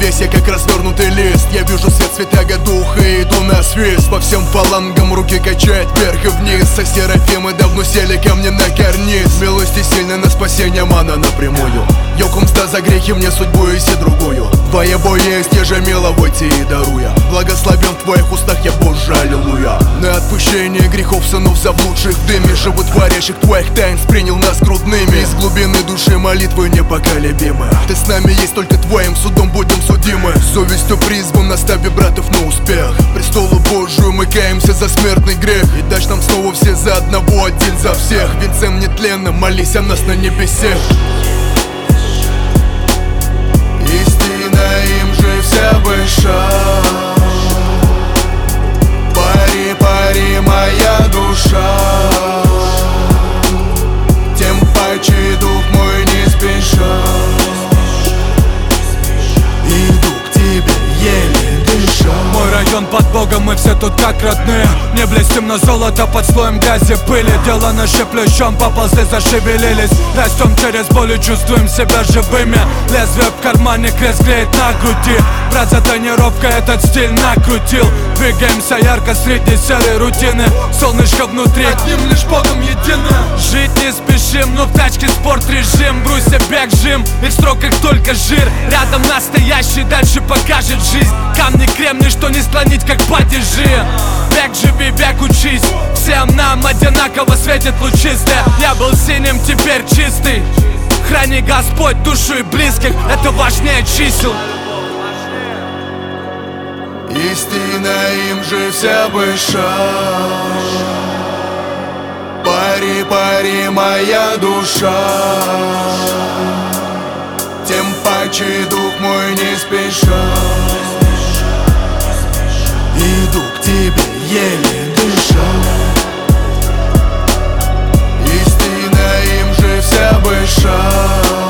весь я как развернутый лист. Я вижу свет святаго духа и иду на свист. По всем фалангам руки качает вверх и вниз. А серафимы давно сели ко мне на карниз. Милости сильно на спасение мана напрямую. Йокум мста за грехи мне судьбу и другую. Твоего есть, я же миловойте и даруя. Благословен в твоих устах я, Боже, аллилуйя. На отпущение грехов сынов заблудших в дыме, животворящих твоих тайн, принял нас грудными. Из глубины души молитвы непоколебимы. Ты с нами есть, только твоим судом будем судимы. Совестью призван, настави братов на успех. Престолу Божию мы каемся за смертный грех. И дашь нам снова все за одного, один за всех. Венцем нетленным молись о нас на небесе. Истина им же вся выша. Пари, пари, моя душа. Тем паче дух мой не спеша. Иду к тебе, еле дыша. Мой район под Богом, мы все тут как родные. Не блестим на золото под слоем грязи, пыли. Дело наше плечом, поползли, зашевелились. Растем через боль и чувствуем себя живыми. Лезвие в кармане, крест греет на груди. Брат за тренировкой этот стиль накрутил. Двигаемся ярко среди серой рутины. Солнышко внутри, одним лишь Богом едино. Жить не спешим, но в тачке спорт режим. Бруся бег жим, и в строках только жир. Рядом настоящий, дальше покажет жизнь. Камни кремний, что не склонить как падежи. Век живи, век учись. Всем нам одинаково светит лучистая. Я был синим, теперь чистый. Храни Господь душу и близких, это важнее чисел. Истина им же вся выша. Пари, пари, моя душа. Тем паче дух мой не спеша. Иду к тебе, еле дыша. Истина им же вся выша.